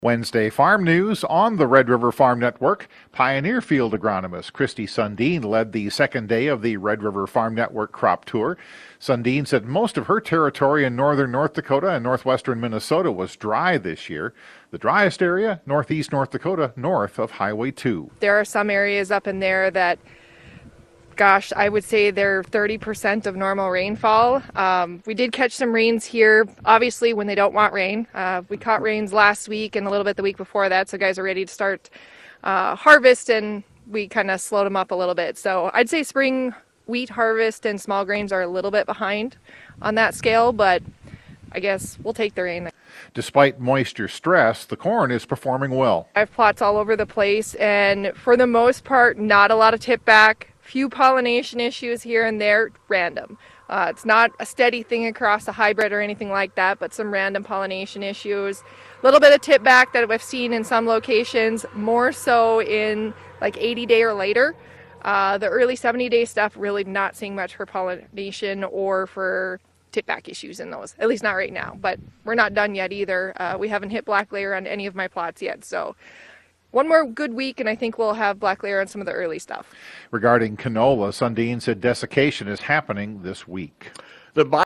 Wednesday Farm News on the Red River Farm Network. Pioneer Field agronomist Christy Sundin led the second day of the Red River Farm Network crop tour. Sundin said most of her territory in northern North Dakota and northwestern Minnesota was dry this year. The driest area, northeast North Dakota, north of Highway 2. There are some areas up in there that, gosh, I would say they're 30% of normal rainfall. We did catch some rains here, obviously, when they don't want rain. We caught rains last week and a little bit the week before that, so guys are ready to start harvest, and we kind of slowed them up a little bit. So I'd say spring wheat harvest and small grains are a little bit behind on that scale, but I guess we'll take the rain. Despite moisture stress, the corn is performing well. I have plots all over the place, and for the most part, not a lot of tip back. Few pollination issues here and there, random. It's not a steady thing across a hybrid or anything like that, but some random pollination issues. A little bit of tip back that I've seen in some locations, more so in like 80 day or later. The early 70 day stuff, really not seeing much for pollination or for tip back issues in those, at least not right now. But we're not done yet either. We haven't hit black layer on any of my plots yet, so one more good week, and I think we'll have black layer on some of the early stuff. Regarding canola, Sundin said desiccation is happening this week. The